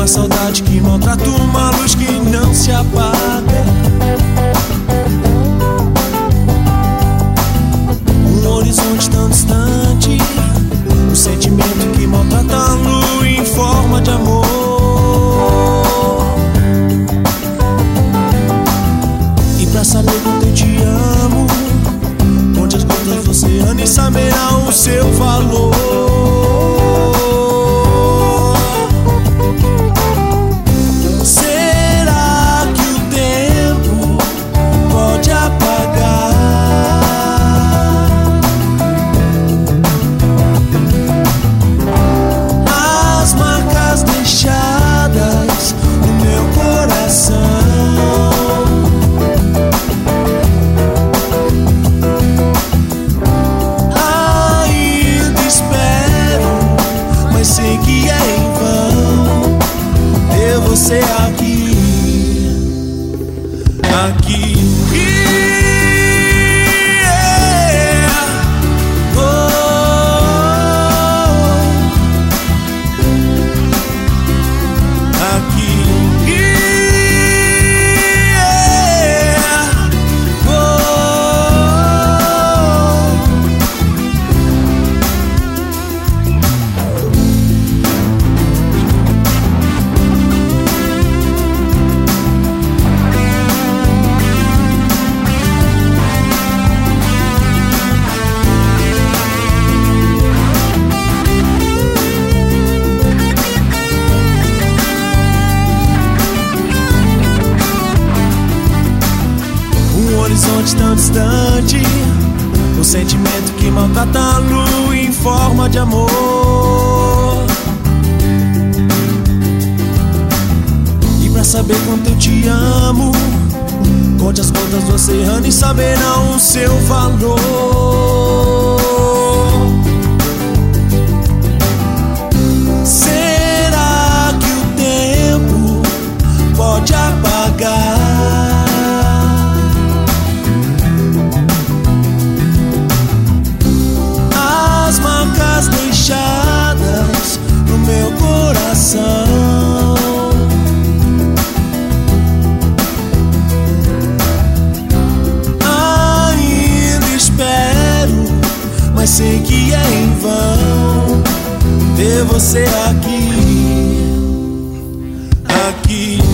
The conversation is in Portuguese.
saudade que maltrata, uma luz que não se apaga. Um horizonte tão distante, um sentimento que maltrata a lua em forma de amor. E pra saber quanto eu te amo, conte as gotas do oceano e saberá o seu valor. Será que o tempo pode apagar as marcas deixadas no meu coração? Ainda espero, mas sei que é em vão ter você aqui, aqui. Horizonte tão distante, o sentimento que maltrata a lua em forma de amor. E pra saber quanto eu te amo, conte as gotas do oceano e saberá o seu valor. Será que o tempo pode apagar as marcas deixadas no meu coração? Ainda espero, mas sei que é em vão ter você aqui, aqui.